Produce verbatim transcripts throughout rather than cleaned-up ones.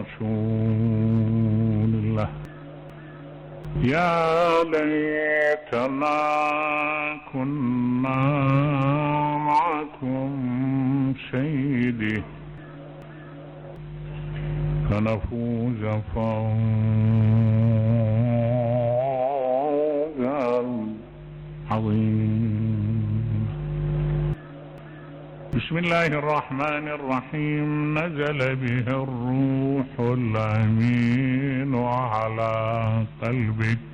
رسول الله. يا ليتنا كنا معكم سيدي فنفوز فوزا عظيما. بسم الله الرحمن الرحيم. نزل به الروح الأمين على قلبك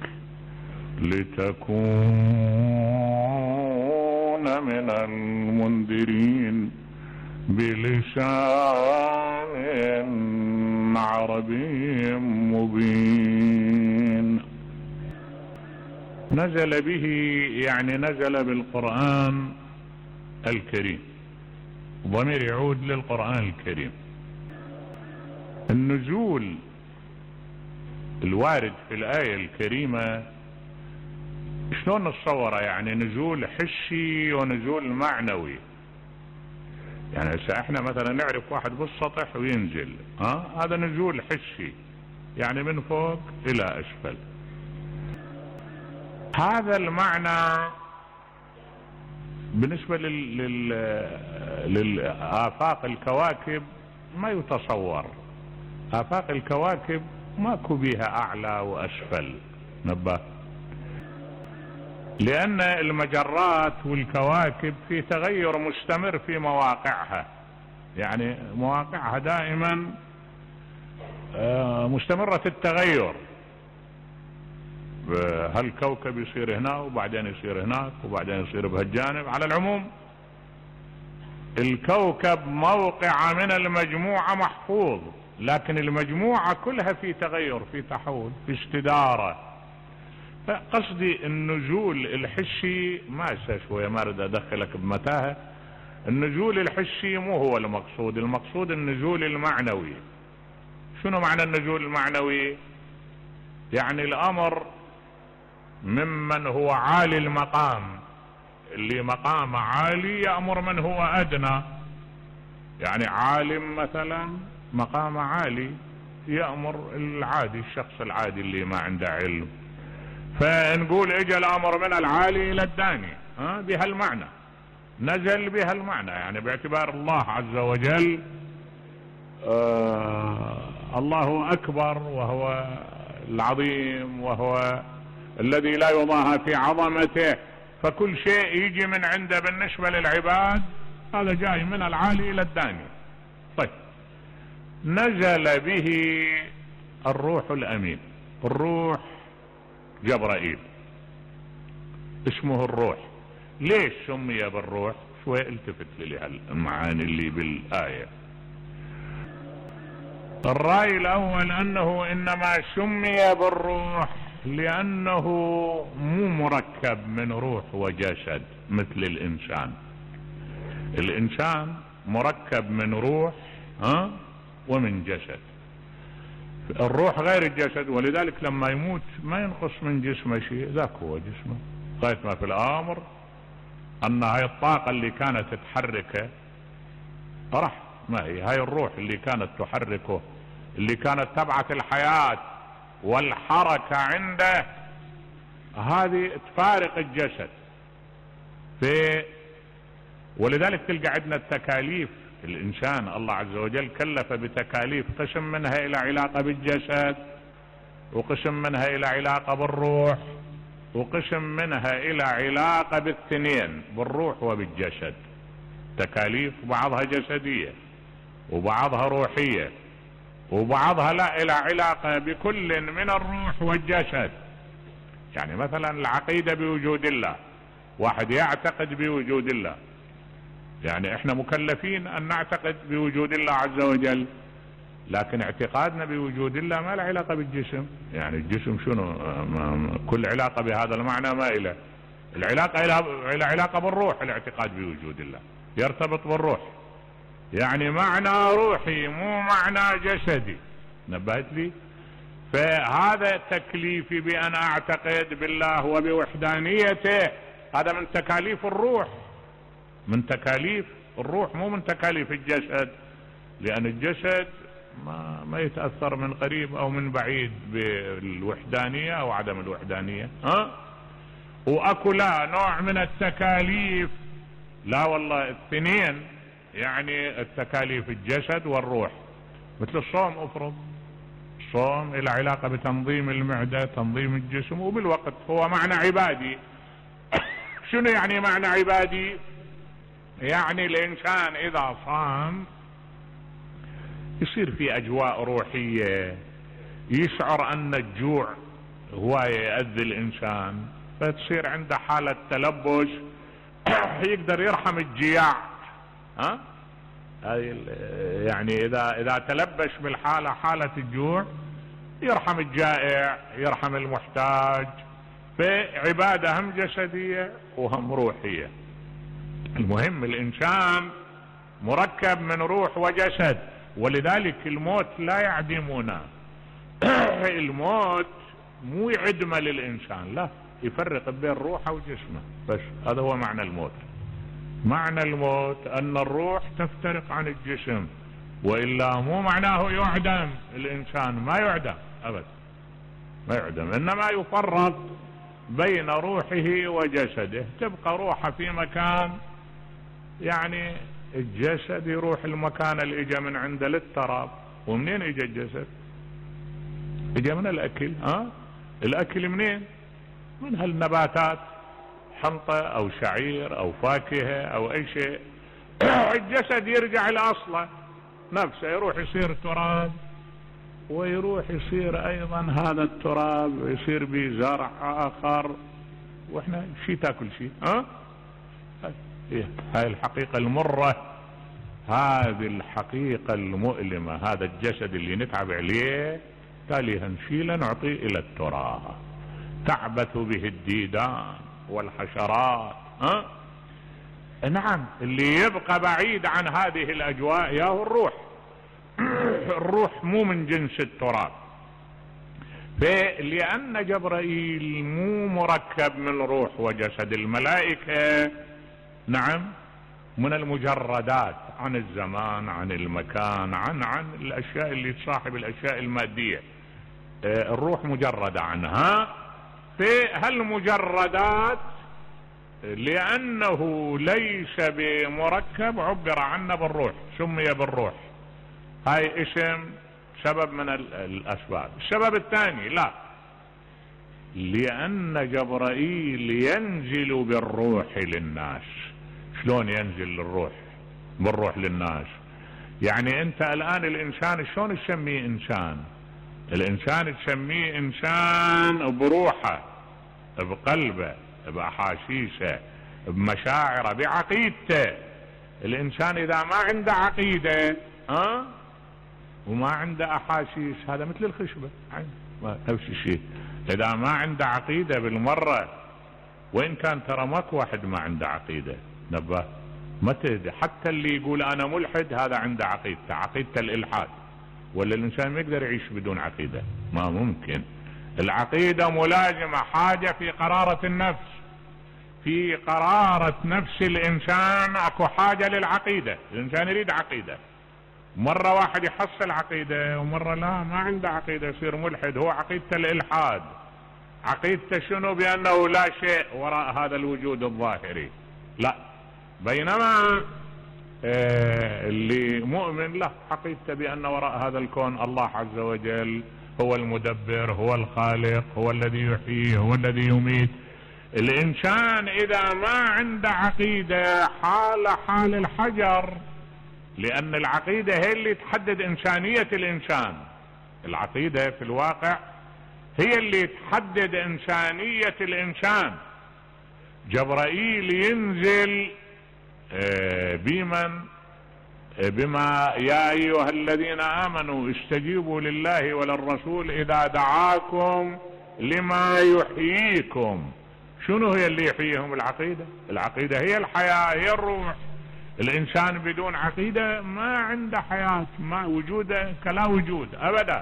لتكون من المنذرين بلسان عربي مبين. نزل به يعني نزل بالقرآن الكريم، ضمير يعود للقرآن الكريم. النزول الوارد في الآية الكريمة شلون نتصوره؟ يعني نزول حسي ونزول معنوي. يعني هسه احنا مثلا نعرف واحد بالسطح وينزل، ها هذا نزول حسي، يعني من فوق الى اسفل. هذا المعنى بالنسبة لل... لل... للآفاق الكواكب ما يتصور. آفاق الكواكب ماكو بيها أعلى وأسفل، نبه، لأن المجرات والكواكب في تغير مستمر في مواقعها، يعني مواقعها دائما مستمرة التغير. هالكوكب يصير هنا وبعدين يصير هناك وبعدين يصير بهالجانب. على العموم الكوكب موقع من المجموعة محفوظ، لكن المجموعة كلها في تغير، في تحول، في استدارة. فقصدي النزول الحسي ما شوية ما اريد ادخلك بمتاهة. النزول الحسي مو هو المقصود، المقصود النزول المعنوي. شنو معنى النزول المعنوي؟ يعني الامر ممن هو عالي المقام، اللي مقام عالي يأمر من هو ادنى. يعني عالم مثلا مقام عالي يأمر العادي، الشخص العادي اللي ما عنده علم. فنقول اجى الامر من العالي الى الداني، ها بهالمعنى، نزل بهالمعنى. يعني باعتبار الله عز وجل آه الله اكبر وهو العظيم وهو الذي لا يضاهى في عظمته، فكل شيء يجي من عنده بالنسبة للعباد هذا جاي من العالي الى الداني. طيب، نزل به الروح الامين. الروح جبرائيل اسمه الروح. ليش سمي بالروح؟ شوي التفت لي المعاني اللي بالآية. الرأي الأول أنه إنما سمي بالروح لأنه مو مركب من روح وجسد مثل الإنسان. الإنسان مركب من روح ها ومن جسد. الروح غير الجسد، ولذلك لما يموت ما ينقص من جسمه شيء، ذاك هو جسمه. غاية ما في الأمر أن هاي الطاقة اللي كانت تحركه راح، ما هي هاي الروح اللي كانت تحركه، اللي كانت تبعث الحياة والحركة عنده، هذه تفارق الجسد. في ولذلك تلقى عندنا التكاليف. الإنسان الله عز وجل كلف بتكاليف، قسم منها إلى علاقة بالجسد، وقسم منها إلى علاقة بالروح، وقسم منها إلى علاقة بالاثنين بالروح وبالجسد. تكاليف بعضها جسدية وبعضها روحية وبعضها لا إلى علاقة بكل من الروح والجسد. يعني مثلا العقيدة بوجود الله، واحد يعتقد بوجود الله، يعني احنا مكلفين ان نعتقد بوجود الله عز وجل، لكن اعتقادنا بوجود الله ما له علاقة بالجسم. يعني الجسم شنو؟ كل علاقة بهذا المعنى ما إله. العلاقة إلى علاقة بالروح. الاعتقاد بوجود الله يرتبط بالروح، يعني معنى روحي مو معنى جسدي. نبهت لي؟ فهذا تكليفي بأن أعتقد بالله وبوحدانيته، هذا من تكاليف الروح، من تكاليف الروح مو من تكاليف الجسد. لأن الجسد ما, ما يتأثر من قريب او من بعيد بالوحدانية او عدم الوحدانية. ها واكو لا نوع من التكاليف، لا والله الاثنين، يعني التكاليف الجسد والروح. مثل الصوم، افرض الصوم له علاقة بتنظيم المعدة، تنظيم الجسم، وبالوقت هو معنى عبادي. شنو يعني معنى عبادي؟ يعني الانسان اذا صام يصير في اجواء روحية، يشعر ان الجوع هو يأذي الانسان، فتصير عنده حالة تلبس، يقدر يرحم الجياع. ها يعني اذا اذا تلبش بالحالة، حالة الجوع، يرحم الجائع، يرحم المحتاج. فعبادة هم جسدية وهم روحية. المهم الانسان مركب من روح وجسد، ولذلك الموت لا يعدمنا. الموت مو يعدم للانسان، لا، يفرق بين روحه وجسمه بس. هذا هو معنى الموت. معنى الموت ان الروح تفترق عن الجسم، والا مو معناه يعدم الانسان، ما يعدم ابدا، ما يعدم، انما يفرق بين روحه وجسده. تبقى روحه في مكان، يعني الجسد يروح المكان اللي اجى من عنده للتراب. ومنين اجى الجسد؟ اجى من الاكل. ها الاكل منين؟ من هالنباتات، حنطة او شعير او فاكهة او اي شيء. الجسد يرجع لاصله نفسه، يروح يصير تراب، ويروح يصير ايضا هذا التراب يصير بزرع اخر. واحنا شي تاكل شي. ها هاي الحقيقة المرة، هذه الحقيقة المؤلمة. هذا الجسد اللي نتعب عليه تالي هنشيله نعطيه الى التراب، تعبث به الديدان والحشرات. ها نعم، اللي يبقى بعيد عن هذه الاجواء ياهو الروح. الروح مو من جنس التراب. فلأن جبرائيل مو مركب من روح وجسد. الملائكة نعم من المجردات عن الزمان، عن المكان، عن عن الاشياء اللي تصاحب الاشياء المادية. الروح مجردة عنها. في هالمجردات لأنه ليس بمركب عبر عنه بالروح، سمي بالروح. هاي اسم سبب من الأسباب. السبب الثاني لا، لأن جبرائيل ينزل بالروح للناس. شلون ينزل الروح بالروح للناس؟ يعني انت الآن الإنسان شلون تسميه إنسان؟ الإنسان تسميه إنسان بروحه، بقلبه، بأحاسيسه، بمشاعره، بعقيدته. الإنسان إذا ما عنده عقيدة ها وما عنده أحاسيس، هذا مثل الخشبة، ما نفس الشيء. إذا ما عنده عقيدة بالمرة، وإن كان ترى ماكو واحد ما عنده عقيدة، نبه ما تهدي. حتى اللي يقول أنا ملحد هذا عنده عقيدته، عقيدته الإلحاد. ولا الإنسان ما يقدر يعيش بدون عقيدة، ما ممكن. العقيدة ملازمة، حاجة في قرارة النفس. في قرارة نفس الإنسان أكو حاجة للعقيدة. الإنسان يريد عقيدة. مرة واحد يحصل عقيدة ومرة لا، ما عنده عقيدة، يصير ملحد. هو عقيدته الإلحاد. عقيدته شنو؟ بأنه لا شيء وراء هذا الوجود الظاهري. لا، بينما اللي مؤمن له عقيدته بأن وراء هذا الكون الله عز وجل هو المدبر، هو الخالق، هو الذي يحيي، هو الذي يميت. الإنسان إذا ما عنده عقيدة حال حال الحجر، لأن العقيدة هي اللي تحدد إنسانية الإنسان. العقيدة في الواقع هي اللي تحدد إنسانية الإنسان. جبرائيل ينزل بمن بما يا أيها الذين آمنوا استجيبوا لله وللرسول إذا دعاكم لما يحييكم. شنو هي اللي يحييهم؟ العقيدة. العقيدة هي الحياة، هي الروح. الإنسان بدون عقيدة ما عنده حياة، ما وجوده كلا وجود أبدا.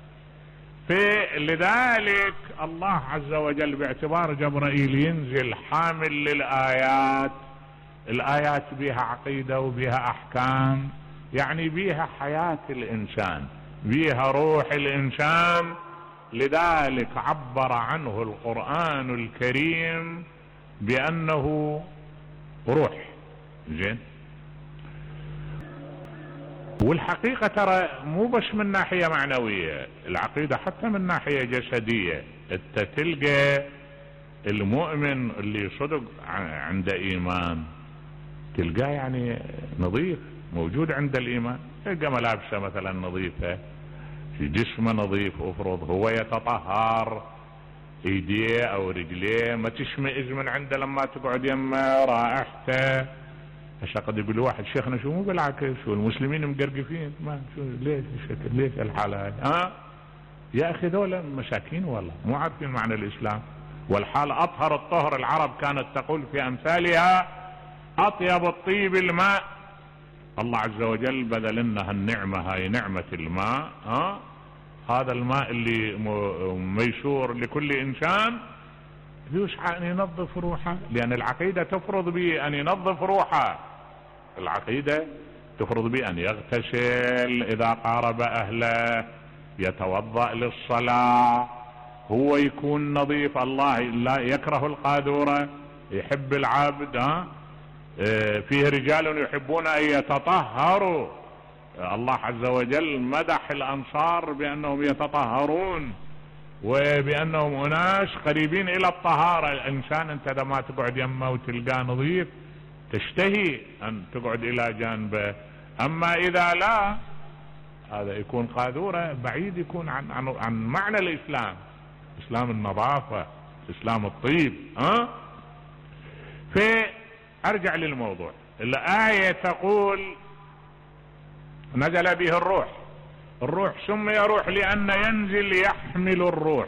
فلذلك الله عز وجل باعتبار جبرائيل ينزل حامل للآيات. الآيات بها عقيدة وبها أحكام يعني بيها حياة الإنسان، بيها روح الإنسان. لذلك عبر عنه القرآن الكريم بأنه روح. زين. والحقيقة ترى مو بس من ناحية معنوية، العقيدة حتى من ناحية جسدية. انت تلقى المؤمن اللي صدق عنده إيمان تلقاه يعني نظيف، موجود عند الإيمان، تلقى ملابسه مثلا نظيفة، جسمه نظيف، افرض هو يتطهر، ايديه او رجليه ما تشمئز من عنده لما تقعد يمه، رائحته. هسه قد يقول واحد شيخنا شو مو بالعكس، شو المسلمين مقرقفين، ما شو ليش الشكل، ليش الحالة هاي؟ ها يا اخي ذولا مساكين والله مو عارفين معنى الاسلام. والحال اطهر الطهر، العرب كانت تقول في امثالها اطيب الطيب الماء. الله عز وجل بذل لنا هالنعمة هاي، نعمة الماء. ها هذا الماء اللي ميسور لكل انسان يسعى ان ينظف روحه، لان العقيدة تفرض به ان ينظف روحه. العقيدة تفرض به ان يغتسل اذا قارب اهله، يتوضأ للصلاة، هو يكون نظيف. الله لا يكره القاذورة، يحب العبد. ها فيه رجال يحبون ان يتطهروا. الله عز وجل مدح الانصار بانهم يتطهرون وبانهم اناس قريبين الى الطهارة. الانسان انت اذا ما تقعد يمه وتلقاه نظيف تشتهي ان تقعد الى جانبه، اما اذا لا هذا يكون قاذورة، بعيد يكون عن, عن, عن معنى الاسلام، اسلام النظافة، اسلام الطيب. ها فارجع للموضوع. الآية تقول نزل به الروح. الروح سمي روح لأن ينزل يحمل الروح.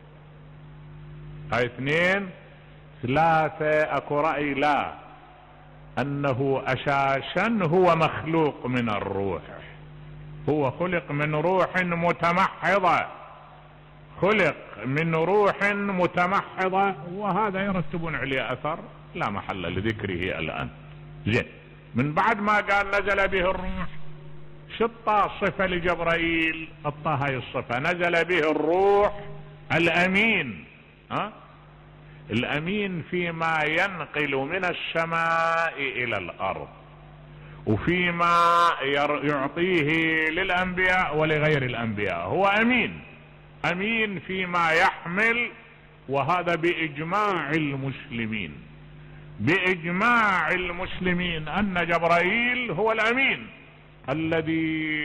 هاي اثنين. ثلاثة اكو رأي لا، انه اساسا هو مخلوق من الروح، هو خلق من روح متمحضة، خلق من روح متمحضة، وهذا يرتبون عليه اثر لا محل لذكره الان. زين. من بعد ما قال نزل به الروح، شطة صفة لجبرائيل، اعطاه هاي الصفة، نزل به الروح الامين. ها الامين فيما ينقل من السماء الى الارض، وفيما يعطيه للانبياء ولغير الانبياء، هو امين. امين فيما يحمل، وهذا باجماع المسلمين، باجماع المسلمين ان جبرائيل هو الامين الذي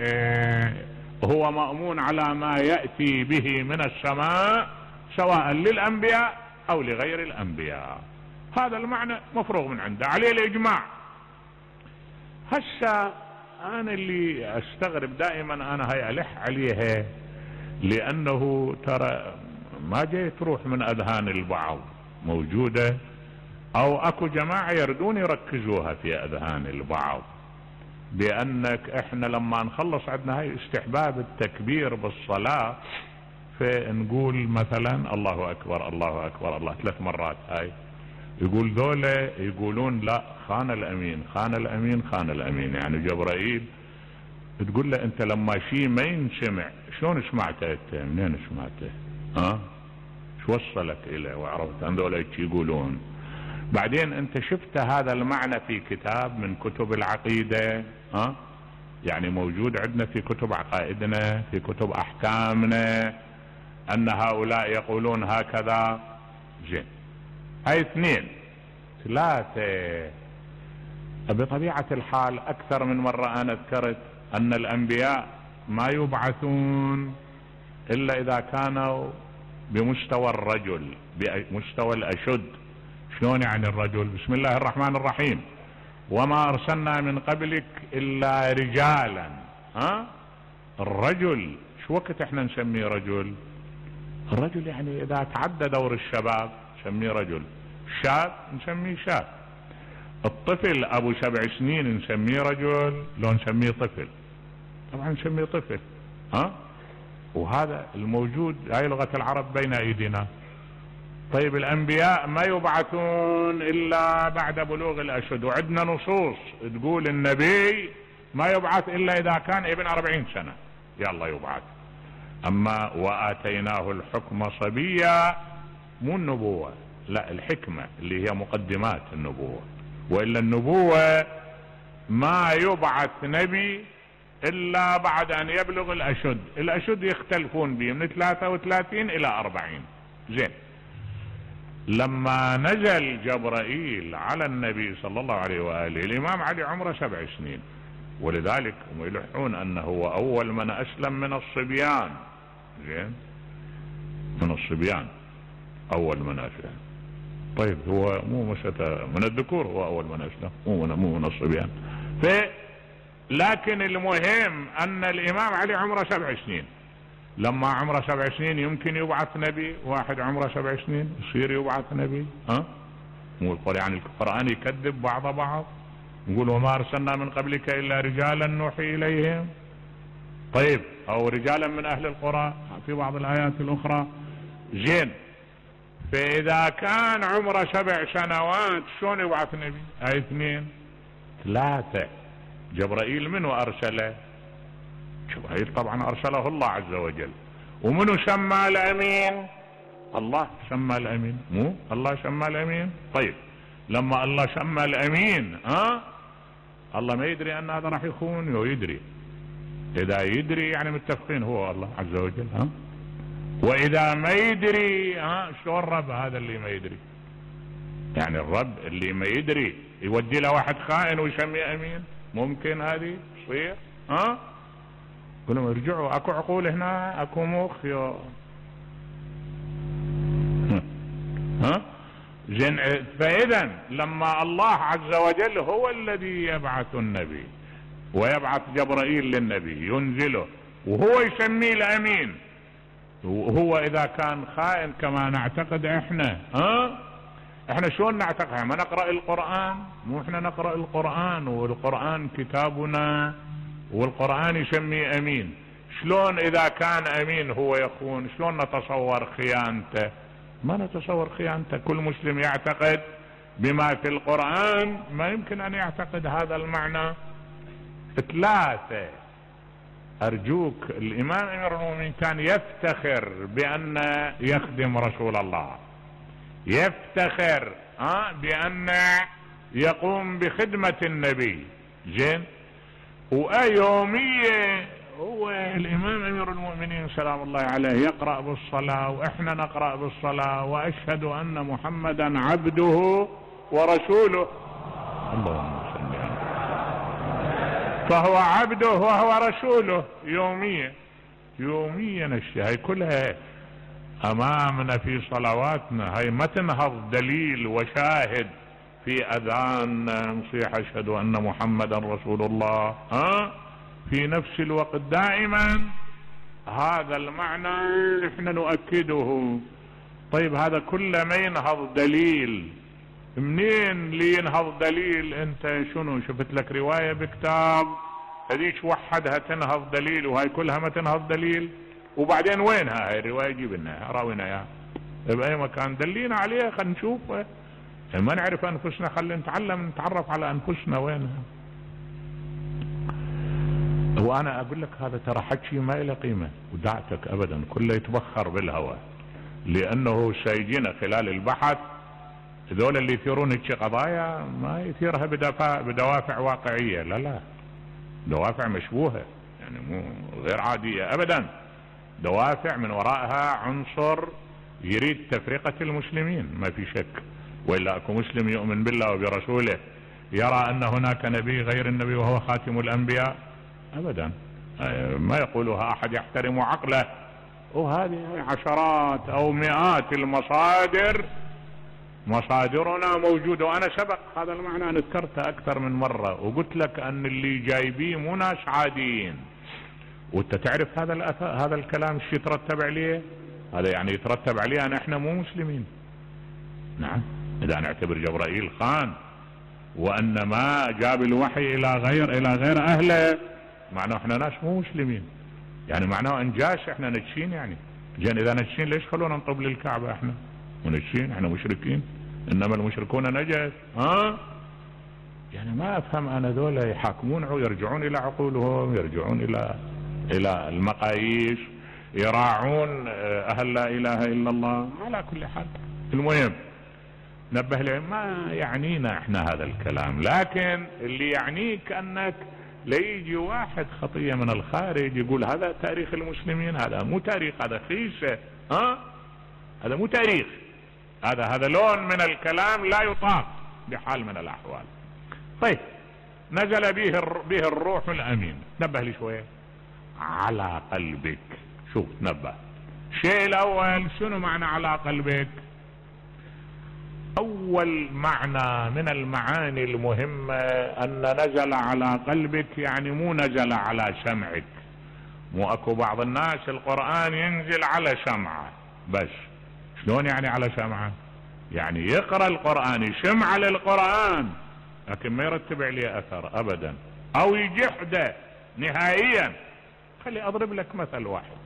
هو مأمون على ما يأتي به من السماء سواء للانبياء او لغير الانبياء. هذا المعنى مفروغ من عنده عليه الاجماع. هسه انا اللي استغرب دائما، انا هاي الح عليها لانه ترى ما جاي تروح من اذهان البعض، موجودة او اكو جماعة يردون يركزوها في اذهان البعض، بانك احنا لما نخلص عندنا هاي استحباب التكبير بالصلاة، فنقول مثلا الله اكبر الله اكبر الله ثلاث مرات. هاي يقول ذولا يقولون لا، خان الامين خان الامين خان الامين، يعني جبرائيل تقول له انت لما شيء ما ينسمع شلون سمعته انت؟ منين سمعته؟ ها شو وصلك اليه وعرفت ان ذولا يقولون؟ بعدين انت شفت هذا المعنى في كتاب من كتب العقيدة؟ ها يعني موجود عندنا في كتب عقائدنا، في كتب احكامنا، ان هؤلاء يقولون هكذا. زين. هاي اثنين. ثلاثة، بطبيعة الحال اكثر من مرة انا ذكرت ان الانبياء ما يبعثون الا اذا كانوا بمستوى الرجل، بمستوى الاشد. شلون يعني الرجل؟ بسم الله الرحمن الرحيم، وما ارسلنا من قبلك الا رجالا. ها الرجل شو وقت احنا نسميه رجل؟ الرجل يعني اذا تعدى دور الشباب نسميه رجل، شاب نسميه شاب، الطفل ابو سبع سنين نسميه رجل لو نسميه طفل؟ طبعا نسميه طفل. ها وهذا الموجود، هاي لغة العرب بين ايدينا. طيب الانبياء ما يبعثون الا بعد بلوغ الاشد، وعندنا نصوص تقول النبي ما يبعث الا اذا كان ابن اربعين سنة يلا يبعث. اما واتيناه الحكم صبيا، مو النبوة، لا الحكمة اللي هي مقدمات النبوة، والا النبوة ما يبعث نبي الا بعد ان يبلغ الاشد. الاشد يختلفون به من ثلاثة وثلاثين الى اربعين. زين، لما نزل جبرائيل على النبي صلى الله عليه وآله الامام علي عمره سبع سنين، ولذلك هم يلحون انه هو اول من اسلم من الصبيان. زين، من الصبيان اول من اسلم. طيب هو مو مسألة من الذكور، هو اول من اسلم، مو من, مو من الصبيان. ف لكن المهم ان الامام علي عمره سبع سنين. لما عمره سبع سنين يمكن يبعث نبي؟ واحد عمره سبع سنين يصير يبعث نبي؟ ها؟ مو يعني القرآن يكذب بعض بعض؟ نقول وما ارسلنا من قبلك الا رجالا نوحي اليهم. طيب او رجالا من اهل القرى في بعض الايات الاخرى. زين، فاذا كان عمره سبع سنوات شلون يبعث نبي؟ اي اثنين ثلاثة. جبرائيل منو ارسله؟ جبرائيل طبعا ارسله الله عز وجل. ومنو سمى الامين؟ الله سمى الامين، مو الله سمى الامين؟ طيب لما الله سمى الامين ها، الله ما يدري ان هذا راح يخون؟ هو يدري. اذا يدري يعني متفقين هو الله عز وجل. ها، واذا ما يدري ها شلون الرب هذا اللي ما يدري؟ يعني الرب اللي ما يدري يودي له واحد خائن ويسميه امين؟ ممكن هذه تصير؟ ها، قلهم ارجعوا، اكو عقول هنا، اكو مخ. يا ها زين. فاذا لما الله عز وجل هو الذي يبعث النبي ويبعث جبرائيل للنبي ينزله وهو يسميه الامين، وهو اذا كان خائن كما نعتقد احنا، ها احنا شلون نعتقد؟ ما نقرأ القرآن؟ مو احنا نقرأ القرآن والقرآن كتابنا والقرآن يسميه امين. شلون اذا كان امين هو يخون؟ شلون نتصور خيانته؟ ما نتصور خيانته. كل مسلم يعتقد بما في القرآن، ما يمكن ان يعتقد هذا المعنى. ثلاثة، ارجوك، الامام امير المؤمنين كان يفتخر بان يخدم رسول الله، يفتخر ها بان يقوم بخدمة النبي. زين، ويومية هو الامام امير المؤمنين سلام الله عليه يقرأ بالصلاة واحنا نقرأ بالصلاة، واشهد ان محمدا عبده ورسوله. اللهم صل على، فهو عبده وهو رسوله يوميا يوميا. الشيء هاي كلها امامنا في صلواتنا، هاي ما تنهض دليل وشاهد في اذان نصيح اشهد ان محمدا رسول الله، ها في نفس الوقت دائما هذا المعنى احنا نؤكده. طيب هذا كله ما ينهض دليل، منين لي ينهض دليل؟ انت شنو شفت لك رواية بكتاب هذيك وحدها تنهض دليل وهاي كلها ما تنهض دليل؟ وبعدين وينها هاي الرواية؟ جيب لنا راوينا اياها باي مكان، دلينا عليها خلينا نشوفها. ما نعرف انفسنا خلينا نتعلم نتعرف على انفسنا وينها. وانا اقول لك هذا ترى حكي ما له قيمة ودعتك ابدا، كله يتبخر بالهواء، لانه سيجينا خلال البحث ذول اللي يثيرون هيك قضايا ما يثيرها بدافع بدوافع واقعية، لا لا، دوافع مشبوهة يعني مو غير عادية ابدا، دوافع من وراءها عنصر يريد تفرقة المسلمين ما في شك. والا اكو مسلم يؤمن بالله وبرسوله يرى ان هناك نبي غير النبي وهو خاتم الانبياء؟ ابدا، ما يقولها احد يحترم عقله. وهذه عشرات او مئات المصادر، مصادرنا موجودة. وانا سبق هذا المعنى انا ذكرته اكثر من مرة وقلت لك ان اللي جايبيه مو ناس عاديين. وانت تعرف هذا هذا الكلام ايش يترتب عليه؟ هذا يعني يترتب عليه ان احنا مو مسلمين. نعم، اذا نعتبر جبرائيل خان وان ما جاب الوحي الى غير الى غير اهله، معناه احنا ناس مو مسلمين، يعني معناه انجاش احنا نجشين. يعني زين اذا نجشين ليش خلونا نطب للكعبة احنا ونجشين؟ احنا مشركين، انما المشركون نجس. ها يعني ما افهم انا ذولا يحاكمون يرجعون الى عقولهم، يرجعون الى الى المقاييس، يراعون اهل لا اله الا الله. على كل حال المهم نبه لهم ما يعنينا احنا هذا الكلام، لكن اللي يعنيك انك ليجي واحد خطية من الخارج يقول هذا تاريخ المسلمين، هذا مو تاريخ، هذا خيسة، ها هذا مو تاريخ، هذا هذا لون من الكلام لا يطاق بحال من الاحوال. طيب نزل به به الروح الامين. نبه لي شوية على قلبك. شوف نبه. الشيء الاول شنو معنى على قلبك؟ اول معنى من المعاني المهمة ان نزل على قلبك يعني مو نزل على سمعك. مو اكو بعض الناس القرآن ينزل على سمعه بس. شلون يعني على سمعه؟ يعني يقرأ القرآن يسمع للقرآن لكن ما يرتب عليه اثر ابدا او يجحده نهائيا. خلي اضرب لك مثل واحد.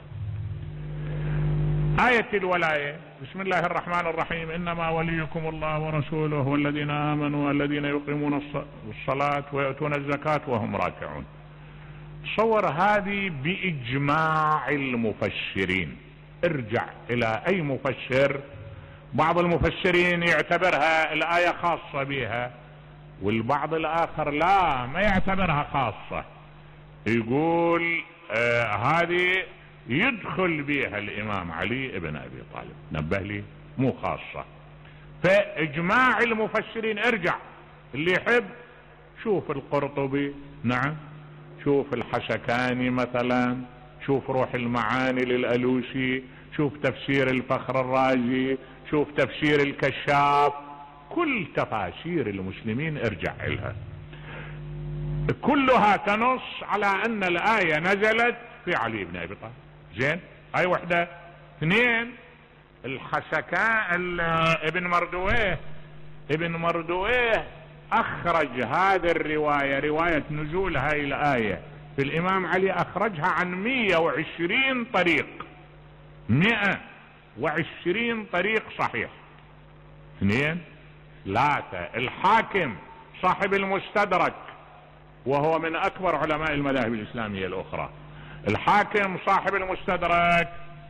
آية الولاية بسم الله الرحمن الرحيم انما وليكم الله ورسوله والذين امنوا والذين يقيمون الصلاة ويؤتون الزكاة وهم راكعون. تصور هذه باجماع المفسرين. ارجع الى اي مفسر. بعض المفسرين يعتبرها الآية خاصة بها والبعض الاخر لا ما يعتبرها خاصة، يقول آه هذه يدخل بها الامام علي ابن ابي طالب. نبه لي مو خاصة. فاجماع المفسرين ارجع اللي يحب شوف القرطبي، نعم شوف الحشكاني مثلا، شوف روح المعاني للألوسي، شوف تفسير الفخر الرازي، شوف تفسير الكشاف، كل تفاسير المسلمين ارجع لها كلها تنص على ان الآية نزلت في علي بن ابي طالب. زين هاي وحدة. اثنين الحسكاء ابن مردويه ابن مردويه اخرج هذه الرواية رواية نزول هاي الآية في الامام علي اخرجها عن مئة وعشرين طريق. مئة وعشرين طريق صحيح. اثنين ثلاثة الحاكم صاحب المستدرك وهو من اكبر علماء المذاهب الاسلامية الاخرى. الحاكم صاحب المستدرك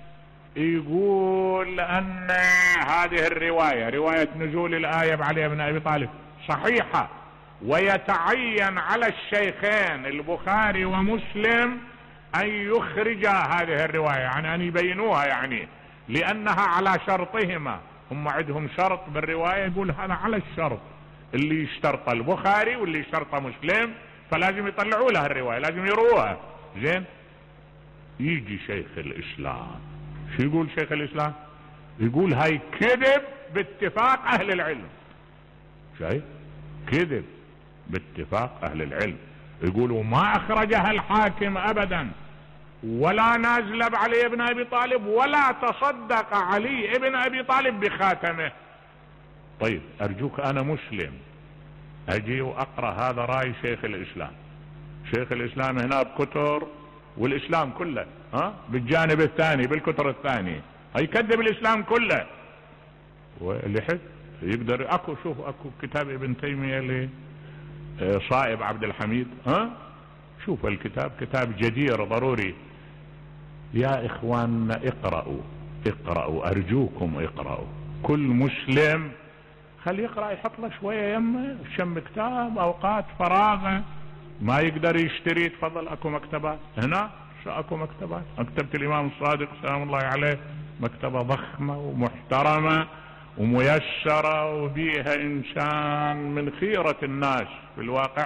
يقول ان هذه الرواية رواية نزول الآية بعلي بن ابي طالب صحيحة، ويتعين على الشيخين البخاري ومسلم ان يخرجا هذه الرواية، يعني ان يبينوها، يعني لانها على شرطهما. هم عندهم شرط بالرواية يقول هذا على الشرط اللي يشترط البخاري واللي يشترط مسلم، فلازم يطلعوا لها الرواية، لازم يروها. زين يجي شيخ الاسلام شو يقول شيخ الاسلام؟ يقول هاي كذب باتفاق اهل العلم. شايف كذب باتفاق اهل العلم. يقولوا ما اخرجها الحاكم ابدا ولا نازل بعلي بن ابي طالب ولا تصدق علي بن ابي طالب بخاتمه. طيب ارجوك انا مسلم اجي واقرا هذا راي شيخ الاسلام. شيخ الاسلام هنا بكتر والاسلام كله ها بالجانب الثاني بالكتر الثاني هيكذب الاسلام كله. واللي حد يقدر اكو شوف اكو كتاب ابن تيمية ل صائب عبد الحميد، ها شوف الكتاب كتاب جدير ضروري. يا اخواننا اقرأوا اقرأوا ارجوكم اقرأوا. كل مسلم خلي يقرأ يحط له شوية يمه شم كتاب اوقات فراغه ما يقدر يشتري. تفضل اكو مكتبات هنا، شو اكو مكتبات. مكتبة الامام الصادق سلام الله عليه مكتبة ضخمة ومحترمة وميسرة وبيها انسان من خيرة الناس في الواقع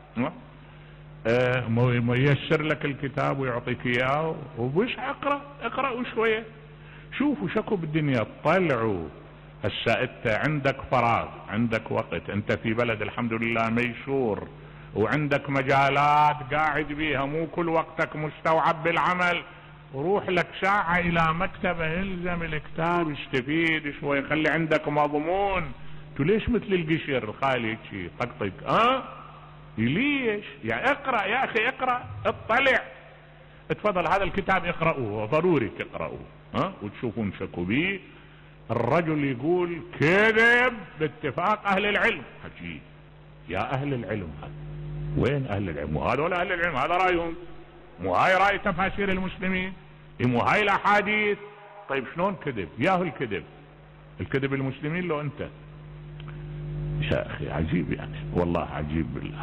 اه ميسر لك الكتاب ويعطيك اياه وبش اقرأ اقرأوا شوية شوفوا شكو بالدنيا طلعوا. هسه انت عندك فراغ عندك وقت، انت في بلد الحمد لله ميسور وعندك مجالات قاعد بيها، مو كل وقتك مستوعب بالعمل. روح لك ساعة الى مكتبة الزم الكتاب استفيد شوي خلي عندك مضمون. تو ليش مثل القشر الخالي شي طقطق ها ليش يعني؟ اقرأ يا اخي اقرأ اطلع. اتفضل هذا الكتاب اقرأوه ضروري تقرأوه ها وتشوفون شكو بيه. الرجل يقول كذب باتفاق اهل العلم. حكي يا اهل العلم هذا وين اهل العلم؟ وهذا ولا اهل العلم، هذا رايهم، مو هاي راي تفاسير المسلمين، مو هاي الاحاديث. طيب شلون كذب؟ ياهو الكذب، الكذب المسلمين لو انت. يا اخي عجيب يعني، والله عجيب بالله.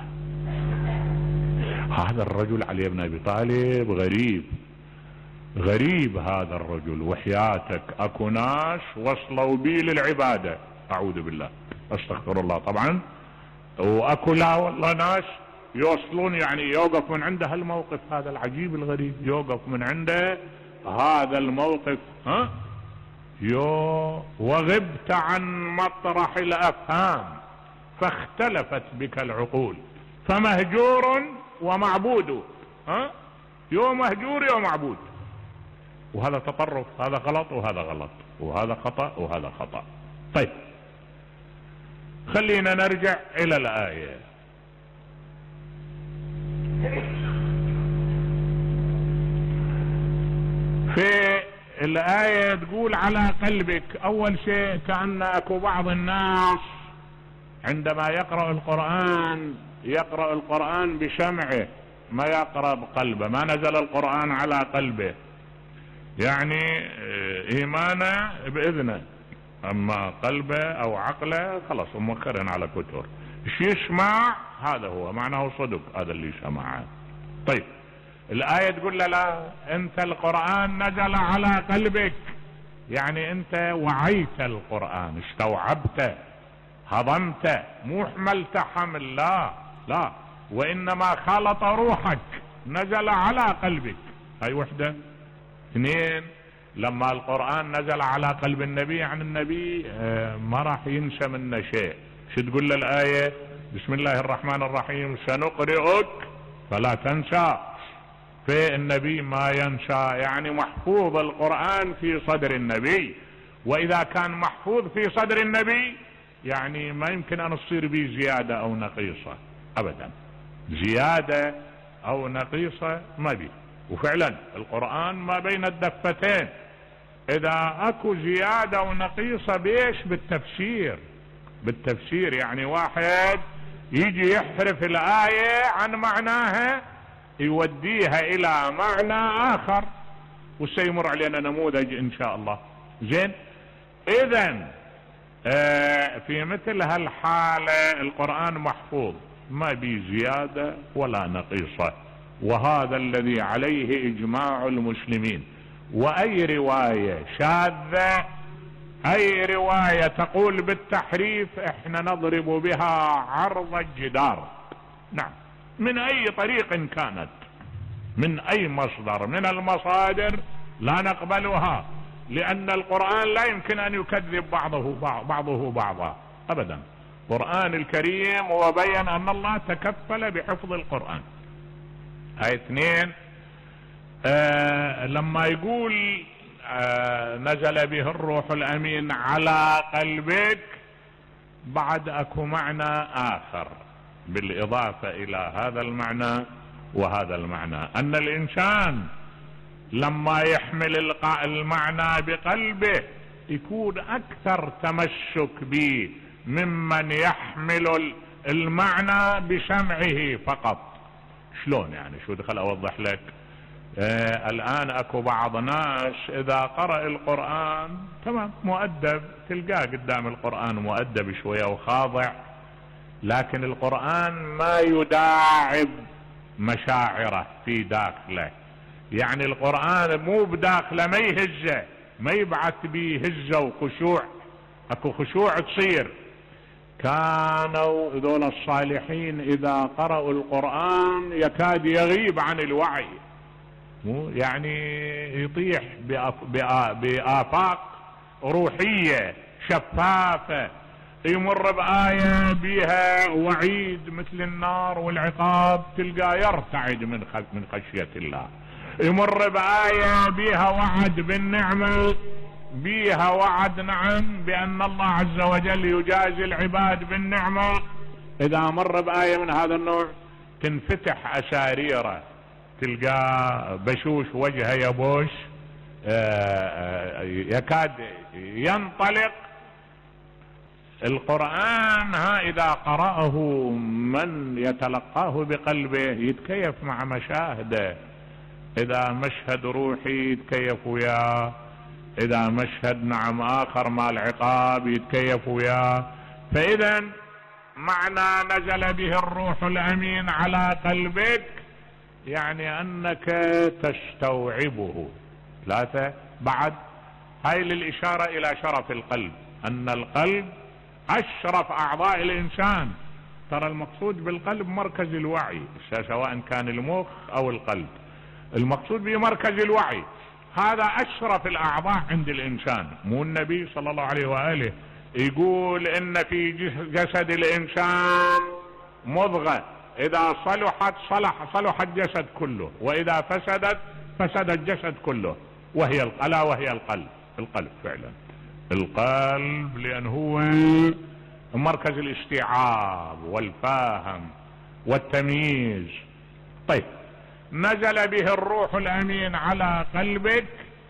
هذا الرجل علي بن ابي طالب غريب، غريب هذا الرجل، وحياتك اكو ناس وصلوا بي للعبادة، اعوذ بالله استغفر الله طبعا، واكو لا والله ناس يوصلون يعني يوقف من عنده هالموقف هذا العجيب الغريب، يوقف من عنده هذا الموقف. ها يو وغبت عن مطرح الافهام فاختلفت بك العقول فمهجور ومعبود. ها يو مهجور يو معبود. وهذا تطرف، هذا غلط وهذا غلط، وهذا خطأ وهذا خطأ. طيب خلينا نرجع الى الآية. في الآية تقول على قلبك. اول شيء كأن اكو بعض الناس عندما يقرأ القرآن يقرأ القرآن بشمعه، ما يقرأ بقلبه، ما نزل القرآن على قلبه، يعني ايمانه باذنه، اما قلبه او عقله خلاص موكرين على كتر. ايش يسمع هذا هو معناه صدق، هذا اللي سمعه. طيب الآية تقول له لا، انت القرآن نزل على قلبك، يعني انت وعيت القرآن، استوعبته، هضمته، مو حملت حمل، لا لا، وانما خلط روحك، نزل على قلبك. هاي وحدة. اثنين، لما القرآن نزل على قلب النبي عن النبي آه ما راح ينسى منه شيء. شو تقول له الآية؟ بسم الله الرحمن الرحيم سنقرئك فلا تنسى. في النبي ما ينسى، يعني محفوظ القرآن في صدر النبي، واذا كان محفوظ في صدر النبي يعني ما يمكن ان تصير به زيادة او نقيصة ابدا، زيادة او نقيصة ما بيه. وفعلا القرآن ما بين الدفتين، اذا اكو زيادة ونقيصة بيش؟ بالتفسير، بالتفسير. يعني واحد يجي يحرف الآية عن معناها يوديها الى معنى اخر، وسيمر علينا نموذج ان شاء الله. زين، اذا آه في مثل هالحالة القرآن محفوظ ما بي زيادة ولا نقيصة، وهذا الذي عليه اجماع المسلمين. واي رواية شاذة، اي رواية تقول بالتحريف، احنا نضرب بها عرض الجدار. نعم، من اي طريق كانت، من اي مصدر من المصادر لا نقبلها، لان القرآن لا يمكن ان يكذب بعضه بعضه بعضا ابدا. القرآن الكريم وبين ان الله تكفل بحفظ القرآن. هاي اثنين. آه لما يقول آه نزل به الروح الامين على قلبك، بعد اكو معنى اخر بالاضافة الى هذا المعنى وهذا المعنى، ان الانسان لما يحمل المعنى بقلبه يكون اكثر تمسك به ممن يحمل المعنى بسمعه فقط. شلون يعني؟ شو دخل اوضح لك؟ آه الان اكو بعض ناس اذا قرأ القرآن تمام مؤدب، تلقاه قدام القرآن مؤدب شوية وخاضع، لكن القرآن ما يداعب مشاعره في داخله، يعني القرآن مو بداخله ما يهزه، ما يبعث به هزة وخشوع، اكو خشوع تصير. كانوا ذول الصالحين اذا قرأوا القرآن يكاد يغيب عن الوعي، مو يعني يطيح بآفاق روحية شفافة، يمر بآية بها وعيد مثل النار والعقاب تلقى يرتعد من من خشية الله، يمر بآية بها وعد بالنعمة، بها وعد نعم بأن الله عز وجل يجازي العباد بالنعمة. إذا مر بآية من هذا النوع تنفتح أساريره، تلقى بشوش وجهه يبوش، يكاد ينطلق القرآن ها إذا قرأه من يتلقاه بقلبه يتكيف مع مشاهده. إذا مشهد روحي يتكيف وياه، إذا مشهد نعم آخر مع العقاب يتكيف وياه. فإذا معنى نزل به الروح الأمين على قلبك يعني أنك تستوعبه. ثلاثة بعد، هاي للإشارة إلى شرف القلب، أن القلب أشرف أعضاء الإنسان. ترى المقصود بالقلب مركز الوعي، سواء كان المخ أو القلب، المقصود به مركز الوعي. هذا أشرف الأعضاء عند الإنسان. مو النبي صلى الله عليه وآله يقول إن في جسد الإنسان مضغة إذا صلحت صلح صلح الجسد كله، وإذا فسدت فسد الجسد كله، وهي ألا وهي القلب. القلب فعلا القلب، لأن هو مركز الاستيعاب والفهم والتمييز. طيب، نزل به الروح الأمين على قلبك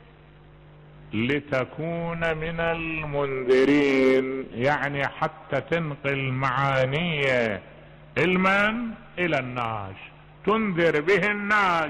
لتكون من المنذرين، يعني حتى تنقل معانيه علما إلى الناس، تنذر به الناس.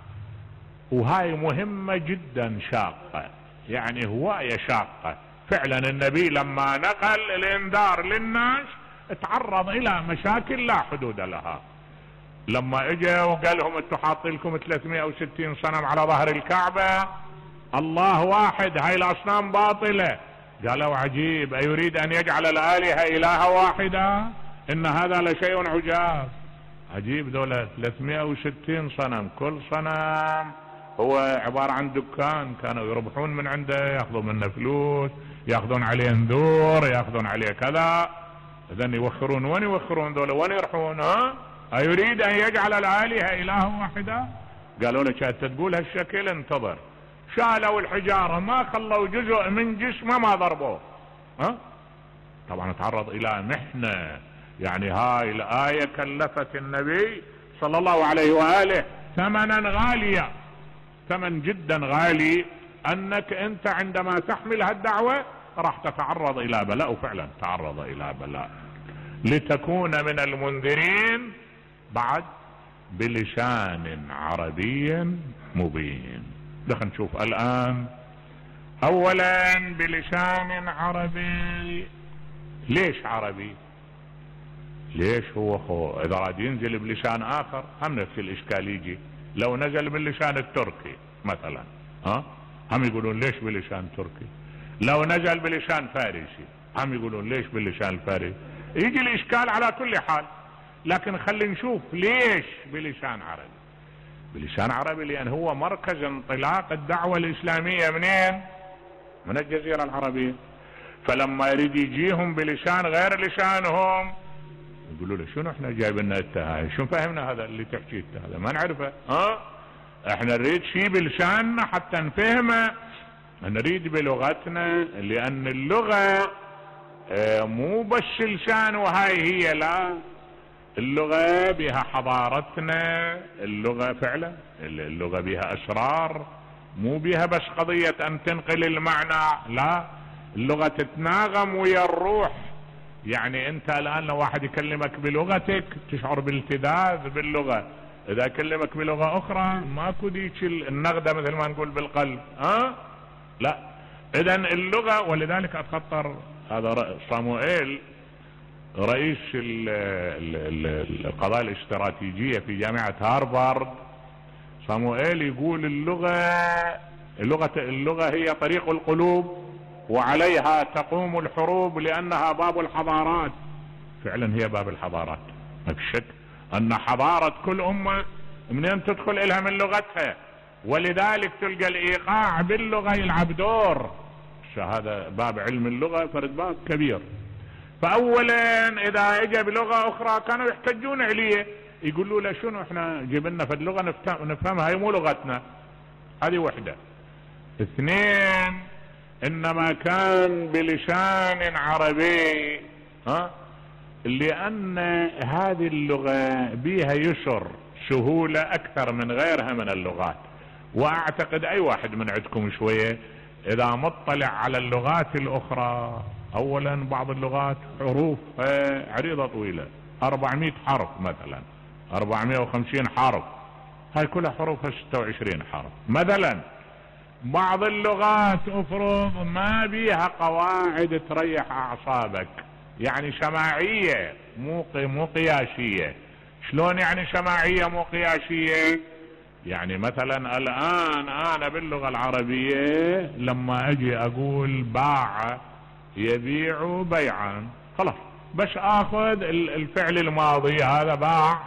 وهاي مهمة جدا شاقة، يعني هواية شاقة فعلا. النبي لما نقل الانذار للناس اتعرض الى مشاكل لا حدود لها. لما اجى وقال لهم انتم حاطين لكم ثلاثمائة وستين صنم على ظهر الكعبة، الله واحد، هاي الاصنام باطلة. قالوا عجيب، ايريد ان يجعل الالهة الهة واحدة؟ ان هذا لشيء عجاب. عجيب، دولة ثلاثمائة وستين صنم، كل صنم هو عبارة عن دكان كانوا يربحون من عنده، ياخذون منه فلوس، ياخذون عليه نذور، ياخذون عليه كذا. اذن يوخرون، وين يوخرون ذولا؟ وين يروحون؟ ها؟ ايريد ان يجعل الالهة اله واحدة؟ قالوا له كانت تقول هالشكل انتظر. شالوا الحجارة، ما خلوا جزء من جسمه ما ضربوه. ها؟ طبعا تعرض الى محنة. يعني هاي الآية كلفت النبي صلى الله عليه وآله ثمنا غاليا، ثمن جدا غالي، انك انت عندما تحمل هالدعوة راح تتعرض الى بلاء. وفعلا تعرض الى بلاء. لتكون من المنذرين بعد بلسان عربي مبين. دخل نشوف الان. اولا بلسان عربي. ليش عربي؟ ليش؟ هو هو اذا راد ينزل بلسان اخر هم نفس الاشكال يجي. لو نزل باللسان التركي مثلا، ها، هم يقولون ليش باللسان تركي. لو نزل بلسان فارسي هم يقولون ليش باللسان الفارسي. يجي الاشكال على كل حال. لكن خلينا نشوف ليش بلسان عربي. بلسان عربي لان هو مركز انطلاق الدعوة الاسلامية. منين؟ من الجزيرة العربية. فلما يريد يجيهم بلسان غير لسانهم يقولوا له شنو احنا جايب لنا التهاي؟ شنو فهمنا هذا اللي تحكيه هذا؟ ما نعرفه. ها؟ احنا نريد شيء بلساننا حتى نفهمه، نريد بلغتنا، لان اللغة اه مو بس لسان وهاي هي، لا، اللغة بها حضارتنا، اللغة فعلا اللغة بها اسرار، مو بها بس قضية ان تنقل المعنى، لا، اللغة تتناغم ويا الروح. يعني انت الان لو واحد يكلمك بلغتك تشعر بالتذاذ باللغة، اذا كلمك بلغة اخرى ماكو ديك النغدة مثل ما نقول بالقلب. ها؟ لا، اذا اللغة. ولذلك اتخطر هذا صاموئيل رئيس القضايا الاستراتيجية في جامعة هارفارد، صاموئيل يقول اللغة اللغة اللغة هي طريق القلوب وعليها تقوم الحروب لانها باب الحضارات. فعلا هي باب الحضارات، ما في شك ان حضارة كل امة منين تدخل الها من لغتها. ولذلك تلقى الايقاع باللغة يلعب دور. هذا باب علم اللغة فرد باب كبير. فاولا اذا اجى بلغة اخرى كانوا يحتجون عليه، يقولوا له شنو احنا جبنا في اللغة نفهمها، هي مو لغتنا. هذه وحدة. اثنين، انما كان بلسان عربي، ها، لان هذه اللغة بها يسر، سهولة اكثر من غيرها من اللغات. واعتقد اي واحد من عندكم شوية اذا مطلع على اللغات الاخرى اولا بعض اللغات حروف عريضة طويلة، أربعمائة حرف مثلا، أربعمائة وخمسين حرف، هاي كلها حروفها ستة وعشرين حرف. مثلا بعض اللغات افرض ما بيها قواعد تريح اعصابك، يعني سماعية مو مو قياسية. شلون يعني سماعية مو قياسية؟ يعني مثلا الان انا باللغة العربية لما اجي اقول باع يبيع بيعا، خلاص بس اخذ الفعل الماضي هذا باع،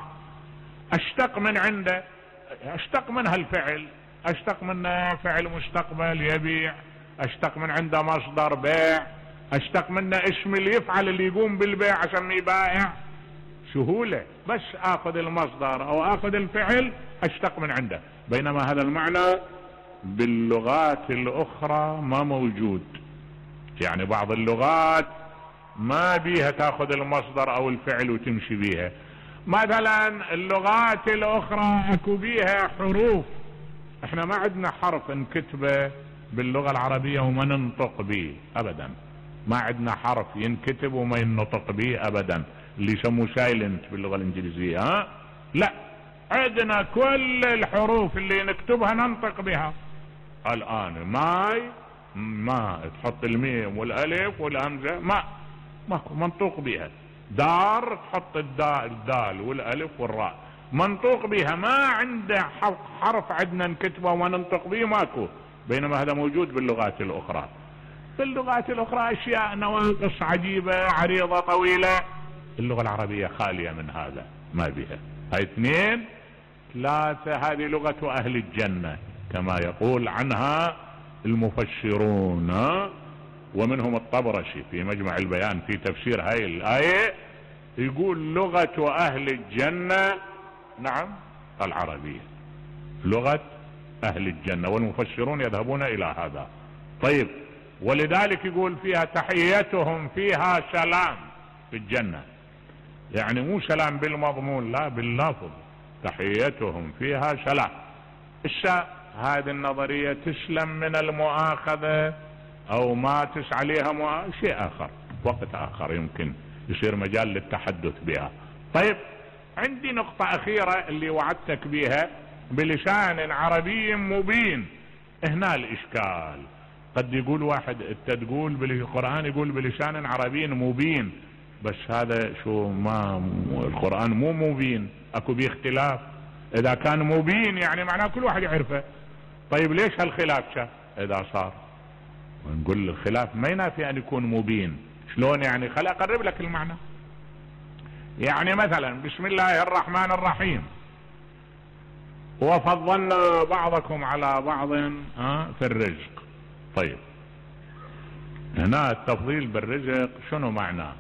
اشتق من عنده، اشتق من هالفعل، اشتق منه فعل مستقبل يبيع، اشتق من عنده مصدر بيع، اشتق منه اسم اللي يفعل اللي يقوم بالبيع اسميه بائع. سهولة، بس اخذ المصدر او اخذ الفعل اشتق من عنده. بينما هذا المعنى باللغات الاخرى ما موجود، يعني بعض اللغات ما بيها تاخذ المصدر او الفعل وتمشي بيها. مثلا اللغات الاخرى اكو بيها حروف، احنا ما عندنا حرف انكتبه باللغة العربية وما ننطق به ابدا، ما عندنا حرف ينكتب وما ينطق به ابدا، اللي يسموه سايلنت باللغة الانجليزية. ها لا، عندنا كل الحروف اللي نكتبها ننطق بها. الان ماي، ما تحط الميم والالف والهمزة، ما ماكو منطوق بها. دار تحط الدال, الدال والالف والراء، منطوق بها. ما عنده حرف عندنا نكتبه وما ننطق به، ماكو. بينما هذا موجود باللغات الاخرى. باللغات الاخرى اشياء نواقص عجيبة عريضة طويلة، اللغة العربية خالية من هذا، ما بها. هاي اثنين. ثلاثة، هذه لغة اهل الجنة كما يقول عنها المفسرون، ومنهم الطبرسي في مجمع البيان في تفسير هاي الآية يقول لغة اهل الجنة نعم العربية، لغة اهل الجنة، والمفسرون يذهبون الى هذا. طيب، ولذلك يقول فيها تحيتهم فيها سلام في الجنة، يعني مو سلام بالمضمون، لا باللفظ، تحيتهم فيها سلام. الشاء هذه النظرية تسلم من المؤاخذة او ما تس عليها مؤاخذة شيء اخر، وقت اخر يمكن يصير مجال للتحدث بها. طيب، عندي نقطة اخيرة اللي وعدتك بها بلسان عربي مبين. هنا الاشكال، قد يقول واحد انت تقول بالقرآن يقول بلسان عربي مبين، بس هذا شو ما القرآن مو مبين، اكو بيه اختلاف. اذا كان مبين يعني معناه كل واحد يعرفه. طيب ليش هالخلاف شا اذا صار؟ ونقول الخلاف ما ينافي ان يكون مبين. شلون يعني؟ خلي اقرب لك المعنى. يعني مثلا بسم الله الرحمن الرحيم، وفضلنا بعضكم على بعض في الرزق. طيب، هنا التفضيل بالرزق شنو معناه؟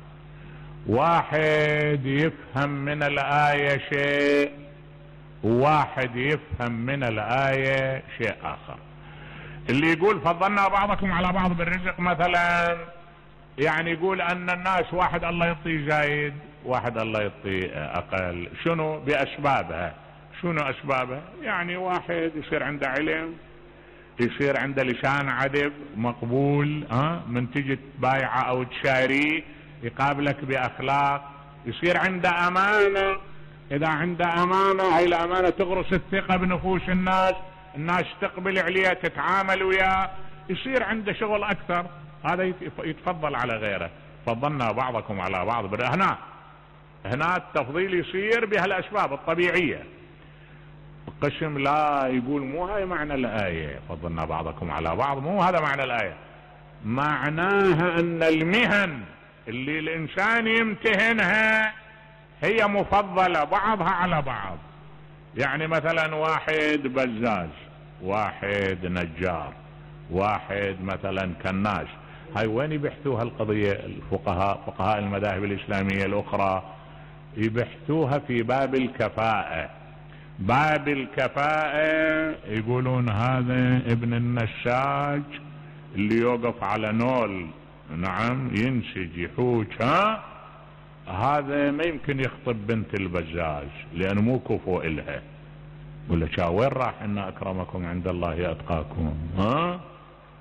واحد يفهم من الآية شيء، وواحد يفهم من الآية شيء آخر. اللي يقول فضلنا بعضكم على بعض بالرزق مثلا يعني يقول ان الناس واحد الله يعطيه زايد، واحد الله يعطيه اقل. شنو باسبابها؟ شنو اسبابها؟ يعني واحد يصير عنده علم، يصير عنده لسان عذب مقبول، ها من تجي تبايعه او تشاريه يقابلك باخلاق، يصير عنده امانة. اذا عنده امانة، هاي الامانة تغرس الثقة بنفوس الناس، الناس تقبل عليه تتعامل وياه، يصير عنده شغل اكثر، هذا يتفضل على غيره. فضلنا بعضكم على بعض. هنا هنا التفضيل يصير بهالاسباب الطبيعية. القسم لا، يقول مو هاي معنى الآية، فضلنا بعضكم على بعض مو هذا معنى الآية. معناها ان المهن اللي الانسان يمتهنها هي مفضلة بعضها على بعض. يعني مثلا واحد بزاز، واحد نجار، واحد مثلا كناش، هاي وين يبحثوها القضية الفقهاء فقهاء المذاهب الإسلامية الأخرى؟ يبحثوها في باب الكفاءة. باب الكفاءة يقولون هذا ابن النساج اللي يوقف على نول، نعم ينسج يحوج، ها هذا ما يمكن يخطب بنت البزاز لأنه مو كفو إلها. ولا شا وين راح؟ إن أكرمكم عند الله أتقاكم. ها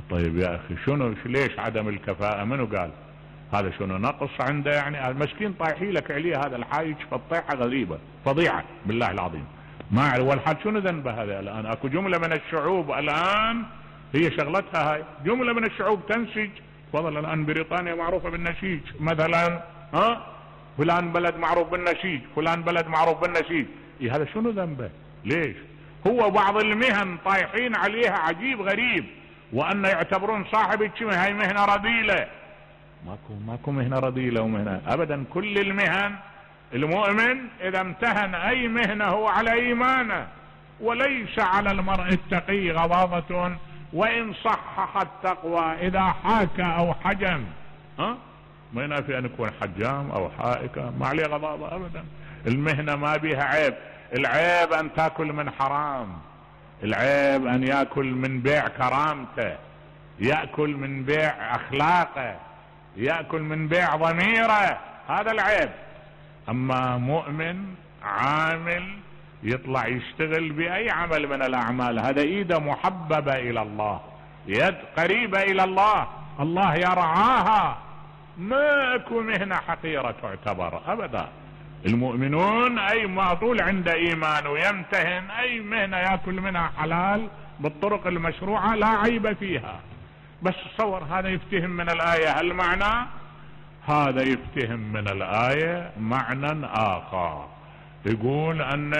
طيب يا اخي شنو ليش عدم الكفاءة؟ منو قال هذا؟ شنو نقص عنده يعني؟ المسكين طايحي لك عليه هذا الحايج فالطيحة غريبة فضيعة بالله العظيم. ما والحال شنو ذنبه هذا؟ الان اكو جملة من الشعوب الان هي شغلتها هاي، جملة من الشعوب تنسج. تفضل الان بريطانيا معروفة بالنسيج مثلا، ها فلان بلد معروف بالنسيج، فلان بلد معروف بالنسيج. إيه هذا شنو ذنبه؟ ليش؟ هو بعض المهن طايحين عليها عجيب غريب، وان يعتبرون صاحب الشمه هاي مهنة رذيلة. ماكو ماكو مهنة رذيلة ومهنة ابدا. كل المهن المؤمن اذا امتهن اي مهنة هو على ايمانه، وليس على المرء التقي غضاضة وان صحح التقوى اذا حاك او حجم. ها ما ينافي ان يكون حجام او حائك ما عليه غضاضة ابدا. المهنة ما بيها عيب. العيب ان تاكل من حرام، العيب ان ياكل من بيع كرامته، ياكل من بيع اخلاقه، ياكل من بيع ضميره، هذا العيب. اما مؤمن عامل يطلع يشتغل باي عمل من الاعمال، هذا ايده محببة الى الله، يد قريبة الى الله، الله يرعاها. ما اكو مهنة حقيرة تعتبر ابدا. المؤمنون اي ما طول عنده ايمان ويمتهن اي مهنة ياكل منها حلال بالطرق المشروعة لا عيب فيها. بس تصور هذا يفتهم من الاية المعنى، هذا يفتهم من الاية معنى اخر، يقول ان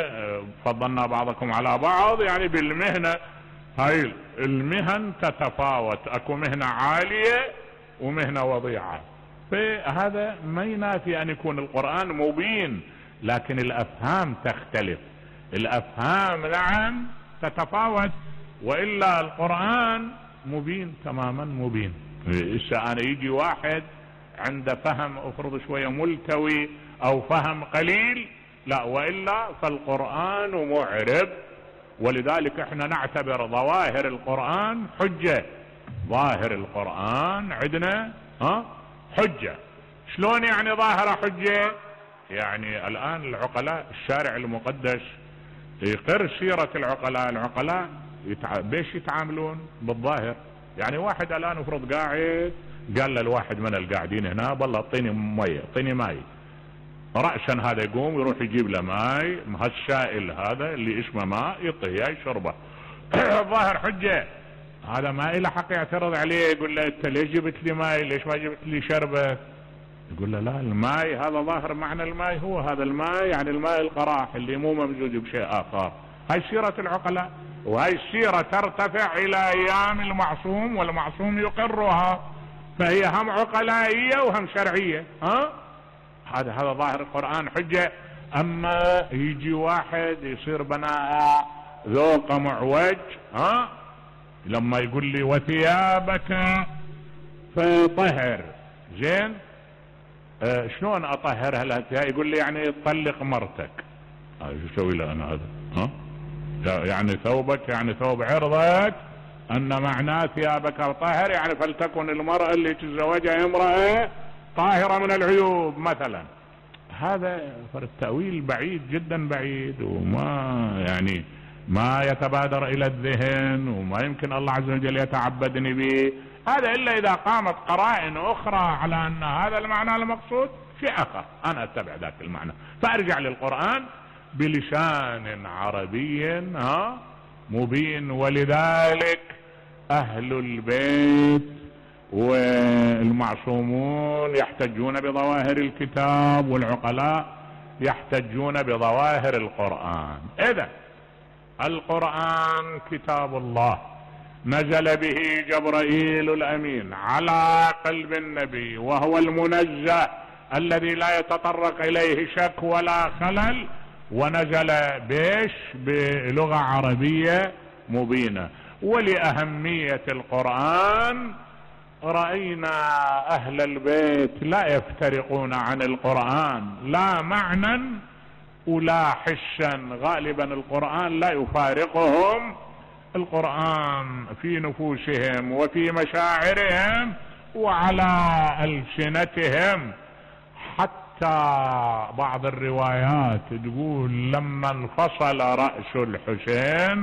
فضلنا بعضكم على بعض، يعني بالمهنة هاي المهن تتفاوت، اكو مهنة عالية ومهنة وضيعة. فهذا ما ينافي ان يكون القرآن مبين، لكن الافهام تختلف. الافهام نعم تتفاوت، والا القرآن مبين تماما مبين. إسا انا يجي واحد عنده فهم افرض شوية ملتوي او فهم قليل، لا، والا فالقرآن معرب. ولذلك احنا نعتبر ظواهر القرآن حجة. ظاهر القرآن عندنا ها حجة. شلون يعني ظاهرة حجة؟ يعني الان العقلاء الشارع المقدس يقر سيرة العقلاء. العقلاء يتع... بيش يتعاملون بالظاهر. يعني واحد الان افرض قاعد قال للواحد من القاعدين هنا بالله اعطيني مية اعطيني ماي، رأسا هذا يقوم يروح يجيب له ماي، هالسائل هذا اللي اسمه ماء يعطيه يشربه. الظاهر حجة. هذا ما له حق يعترض عليه، يقول له انت ليش جبت لي ماي، ليش ما جبت لي شربة؟ يقول له لا، الماي هذا ظاهر معنى الماي هو هذا الماي، يعني الماء القراح اللي مو ممزوج بشيء اخر. هاي سيرة العقلاء، وهاي السيرة ترتفع الى ايام المعصوم، والمعصوم يقرها، فهي هم عقلائية وهم شرعية. ها هذا هذا ظاهر القرآن حجة. اما يجي واحد يصير بناء ذوق معوج، ها لما يقول لي وثيابك فطهر، زين آه شلون اطهرها لها؟ يقول لي يعني طلق مرتك. آه شو اسوي له انا هذا؟ ها يعني ثوبك يعني ثوب عرضك، ان معناه ثيابك طهر يعني فلتكن المرأة اللي تتزوجها امرأة طاهرة من العيوب مثلا. هذا التأويل بعيد جدا بعيد، وما يعني ما يتبادر الى الذهن، وما يمكن الله عز وجل يتعبدني به هذا الا اذا قامت قرائن اخرى على ان هذا المعنى المقصود شيء اخر، انا اتبع ذاك المعنى. فارجع للقرآن بلسان عربي ها مبين. ولذلك اهل البيت والمعصومون يحتجون بظواهر الكتاب، والعقلاء يحتجون بظواهر القرآن. اذا القرآن كتاب الله نزل به جبرائيل الامين على قلب النبي، وهو المنزه الذي لا يتطرق اليه شك ولا خلل، ونزل بيش بلغة عربية مبينة. ولأهمية القرآن رأينا أهل البيت لا يفترقون عن القرآن لا معنى ولا حسا، غالبا القرآن لا يفارقهم. القرآن في نفوسهم وفي مشاعرهم وعلى ألسنتهم. حتى بعض الروايات تقول لما انفصل رأس الحسين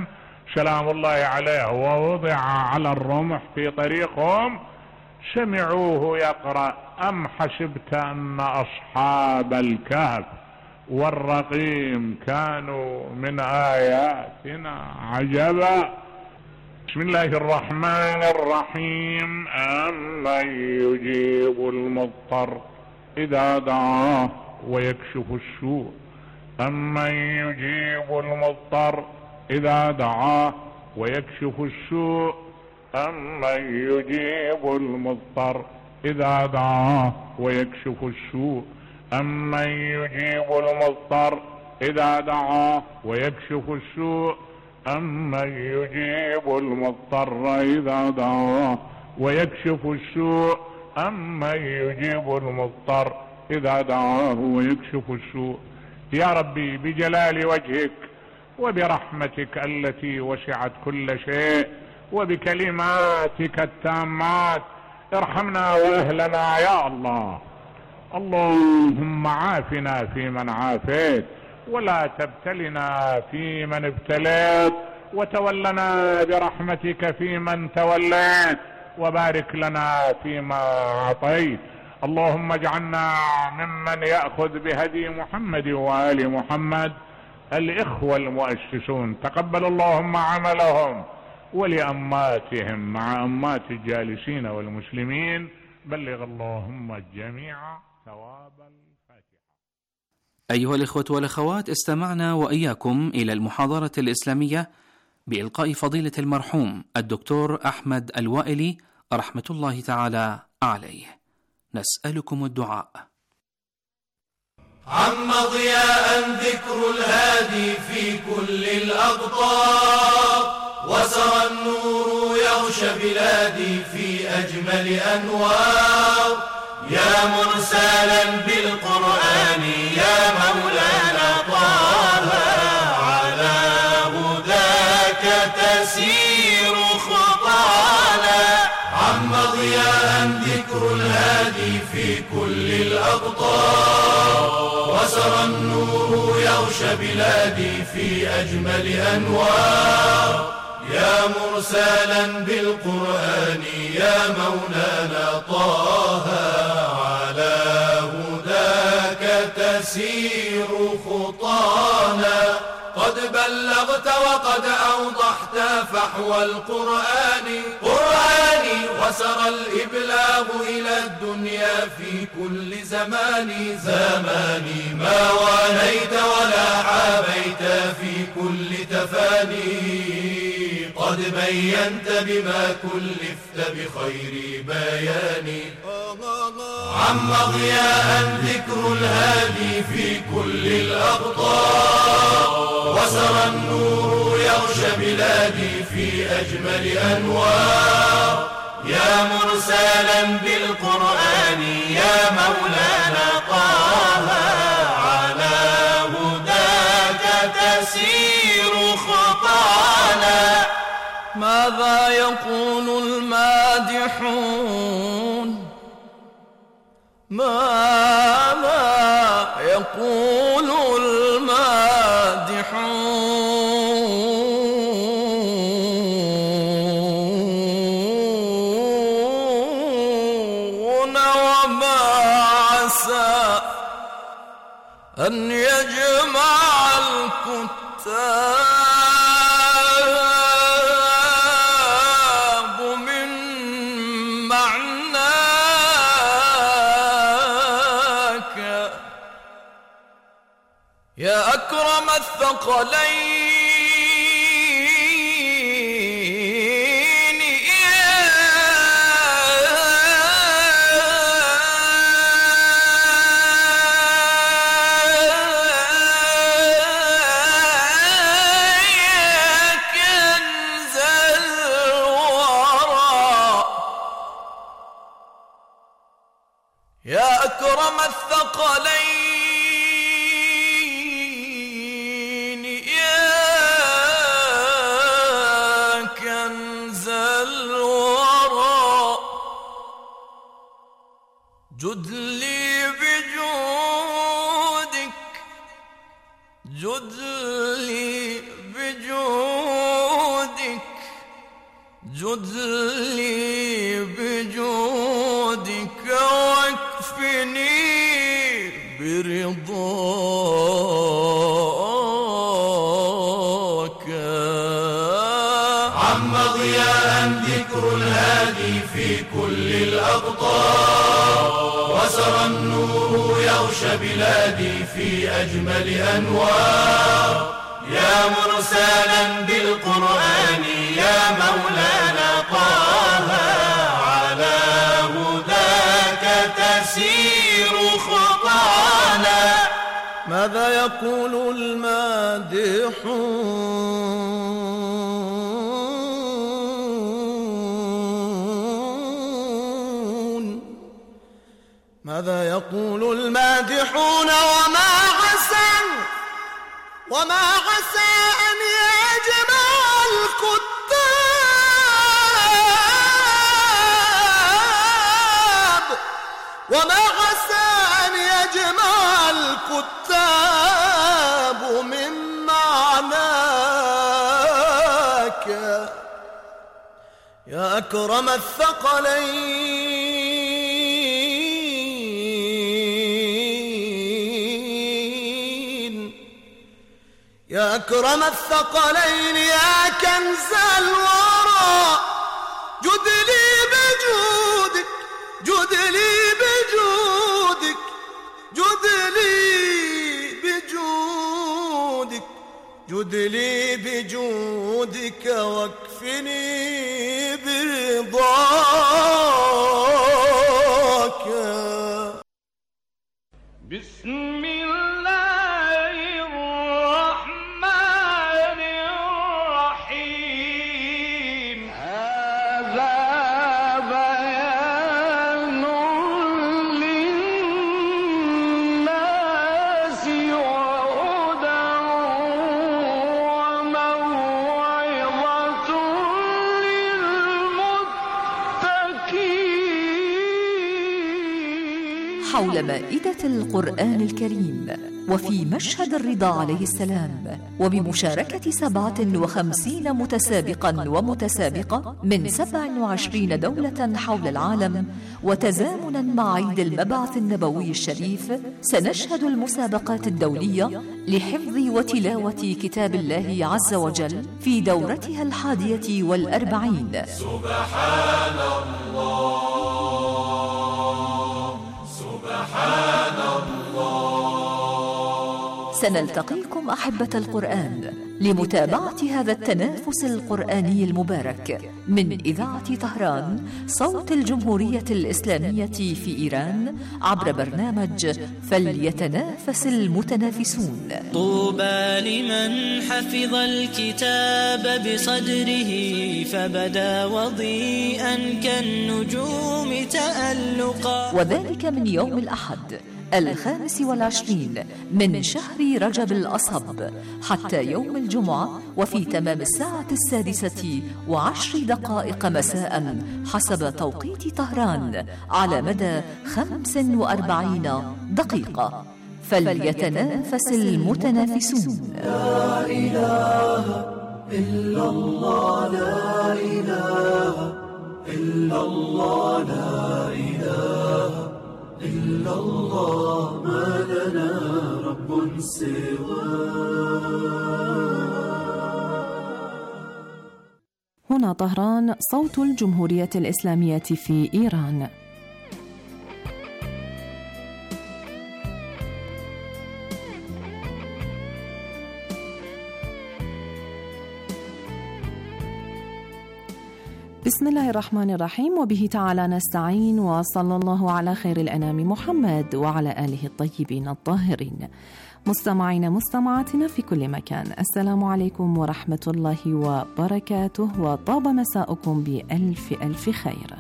سلام الله عليه ووضع على الرمح في طريقهم سمعوه يقرأ: أم حسبت أن أصحاب الكهف والرقيم كانوا من آياتنا عجبا. بسم الله الرحمن الرحيم. أمن يجيب المضطر إذا دعاه ويكشف السوء أمن يجيب المضطر إذا دعاه ويكشف السوء أمن يجيب المضطر إذا دعاه ويكشف السوء أمن يجيب المضطر إذا دعاه ويكشف السوء أمن يجيب المضطر إذا دعاه ويكشف السوء أمن يجيب المضطر إذا دعاه ويكشف السوء. يا ربي بجلال وجهك وبرحمتك التي وسعت كل شيء وبكلماتك التامات ارحمنا وأهلنا يا الله. اللهم عافنا فيمن عافيت ولا تبتلنا فيمن ابتليت وتولنا برحمتك فيمن توليت وبارك لنا فيما أعطيت. اللهم اجعلنا ممن يأخذ بهدي محمد وآل محمد الإخوة المؤسسون. تقبل اللهم عملهم ولأماتهم مع أمات الجالسين والمسلمين. بلغ اللهم الجميع ثواب الفاتحة. أيها الإخوة والأخوات، استمعنا وإياكم إلى المحاضرة الإسلامية بإلقاء فضيلة المرحوم الدكتور أحمد الوائلي رحمة الله تعالى عليه. نسألكم الدعاء. عم ضياء ذكر الهادي في كل الأقطار، وسرى النور يغشى بلادي في أجمل أنوار. يا مرسلا بالقرآن يا مولانا طه، على هداك تسير خطانا. عم ضياء ذكر الهادي في كل الأقطار، وسرى النور يغشى بلادي في أجمل أنوار. يا مرسلا بالقرآن يا مولانا طه، على هداك تسير خطانا. قد بلغت وقد أوضحت فحوى القرآن قرآني، وسرى الإبلاغ إلى الدنيا في كل زمان زماني. ما وانيت ولا حابيت في كل تفاني، قد بينت بما كلفت بخير بياني. عم ضياء ذكر الهادي في كل الأقطار، وسرى النور يغشى بلادي في أجمل أنوار. يا مرسلا بالقرآن يا مولانا طه، على هداك تسير خطانا. ماذا يقول المادحون؟ ماذا يقول المادحون؟ وما عسى أن يجمع الكتاب يا أكرم الثقلين. يا كنز الورى، يا أكرم الثقلين. جد لي بجودك، جد لي بجودك جد لي بجودك واكفني برضاك. عم ضياء ذكر الهادي في كل الأقطار، وسرى النور يغشى بلادي في أجمل أنوار. يا مرسالا بالقرآن يا مولانا طه، على هداك تسير خطانا. ماذا يقول المادحون؟ ماذا يقول المادحون؟ وما عسى وما عسى أن يجمع الكتاب وما عسى أن يجمع الكتاب من معناك. يا أكرم الثقلين يا أكرم الثقلين يا كنز الورى، جد لي بجودك جد لي بجودك جد لي بجودك جد لي بجودك واكفني برضاك. بسم الله الرحمن الرحيم. هذا بيان للناس وهدى وموعظة للمتقين. حول مائدة القرآن الكريم وفي مشهد الرضا عليه السلام، وبمشاركة سبعة وخمسين متسابقا ومتسابقة من سبع وعشرين دولة حول العالم، وتزامنا مع عيد المبعث النبوي الشريف، سنشهد المسابقات الدولية لحفظ وتلاوة كتاب الله عز وجل في دورتها الحادية والأربعين. سبحان الله سبحان الله. سنلتقيكم أحبة القرآن لمتابعة هذا التنافس القرآني المبارك من إذاعة طهران صوت الجمهورية الإسلامية في إيران، عبر برنامج فليتنافس المتنافسون. طوبى لمن حفظ الكتاب بصدره فبدا وضيئا كالنجوم تألقا. وذلك من يوم الأحد الخامس والعشرين من شهر رجب الأصب حتى يوم الجمعة، وفي تمام الساعة السادسة وعشر دقائق مساء حسب توقيت طهران، على مدى خمس وأربعين دقيقة. فليتنافس المتنافسون. لا إله إلا الله لا إله إلا الله لا إله إلا الله، ما لنا رب سواه. هنا طهران صوت الجمهورية الإسلامية في إيران. بسم الله الرحمن الرحيم، وبه تعالى نستعين، وصلى الله على خير الأنام محمد وعلى آله الطيبين الطاهرين. مستمعين مستمعاتنا في كل مكان، السلام عليكم ورحمة الله وبركاته، وطاب مساءكم بألف ألف خير.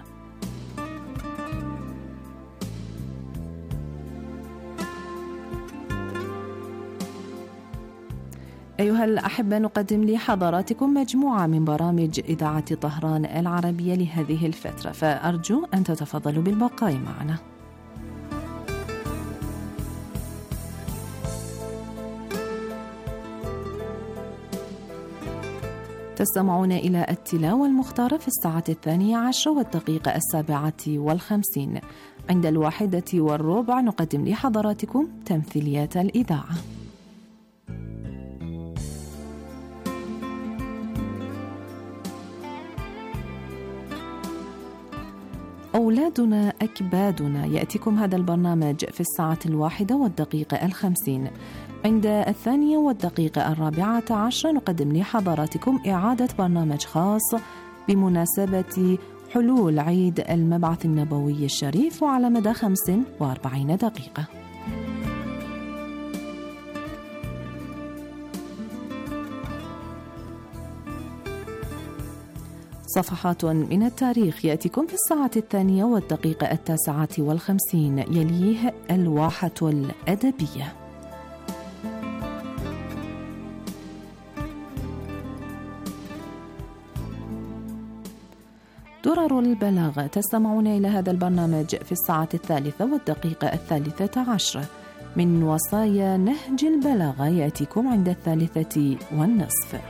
أيها الأحبة، نقدم لحضراتكم مجموعة من برامج إذاعة طهران العربية لهذه الفترة، فأرجو أن تتفضلوا بالبقاء معنا. تستمعون إلى التلاوة المختارة في الساعة الثانية عشر والدقيقة السابعة والخمسين. عند الواحدة والربع نقدم لحضراتكم تمثيليات الإذاعة. أولادنا أكبادنا يأتيكم هذا البرنامج في الساعة الواحدة والدقيقة الخمسين. عند الثانية والدقيقة الرابعة عشر نقدم لحضراتكم إعادة برنامج خاص بمناسبة حلول عيد المبعث النبوي الشريف وعلى مدى خمس وأربعين دقيقة. صفحات من التاريخ يأتيكم في الساعة الثانية والدقيقة التاسعة والخمسين، يليه الواحة الأدبية. درر البلاغة تستمعون إلى هذا البرنامج في الساعة الثالثة والدقيقة الثالثة عشرة. من وصايا نهج البلاغة يأتيكم عند الثالثة والنصف.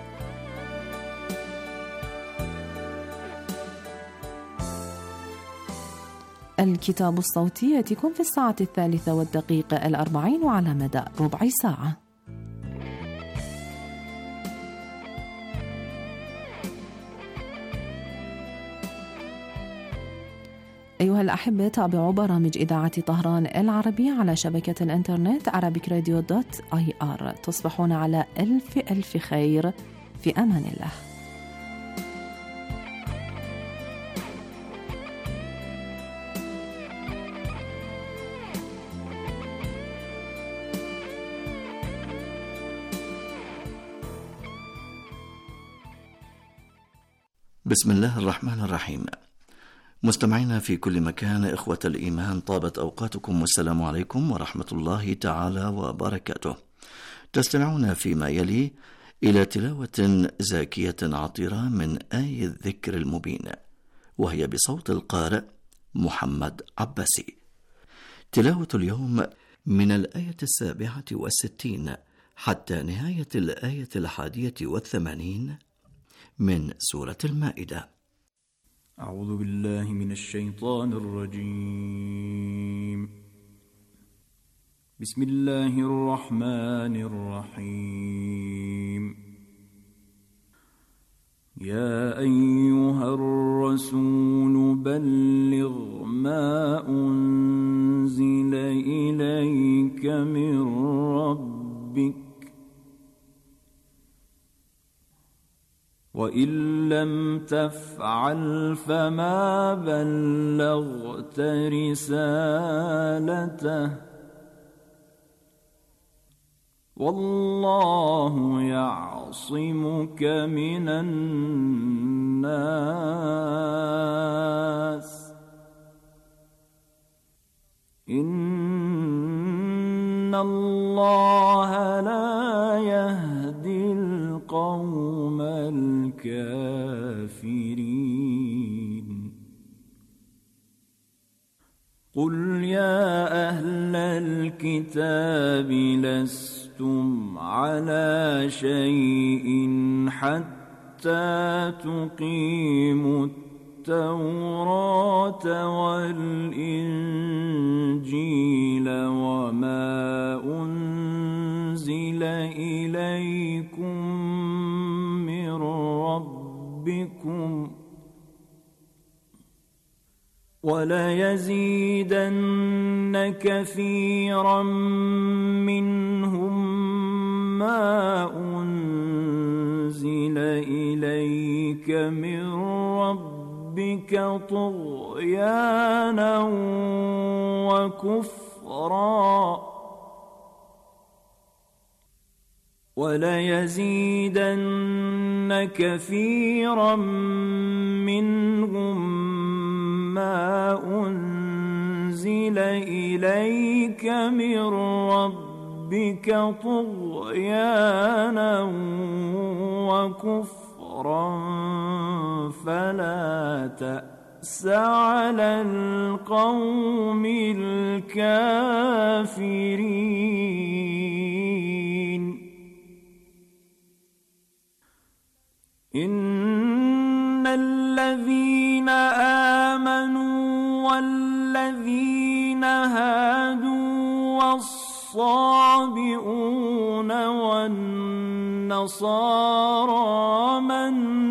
الكتاب الصوتي يأتيكم في الساعة الثالثة والدقيقة الأربعين وعلى مدى ربع ساعة. أيها الأحبة، تابعوا برامج إذاعة طهران العربية على شبكة الإنترنت arabic radio dot i r. تصبحون على ألف ألف خير، في أمان الله. بسم الله الرحمن الرحيم. مستمعينا في كل مكان، إخوة الإيمان، طابت أوقاتكم والسلام عليكم ورحمة الله تعالى وبركاته. تستمعون فيما يلي إلى تلاوة زاكية عطرة من آي الذكر المبين، وهي بصوت القارئ محمد عباسي. تلاوة اليوم من الآية السابعة والستين حتى نهاية الآية الحادية والثمانين من سورة المائدة. أعوذ بالله من الشيطان الرجيم. بسم الله الرحمن الرحيم. يا أيها الرسول بلغ ما أنزل إليك من ربك، وإن لم تفعل فما بلغت رسالته، والله يعصمك من الناس، إن الله لا يهدي القوم الكافرين. قل يا أهل الكتاب لستم على شيء حتى تقيموا التوراة والإنجيل وما أنزل إليكم من ربكم، وليزيدن كثيرا منهم ما أنزل إليك من ربك طغيانا وكفرا، وليزيدن كثيرا منهم ما أنزل إليك من ربك طغيانا وكفرا، فلا تأس على القوم الكافرين. إن الذين آمنوا والذين هادوا والصابئون والنصارى من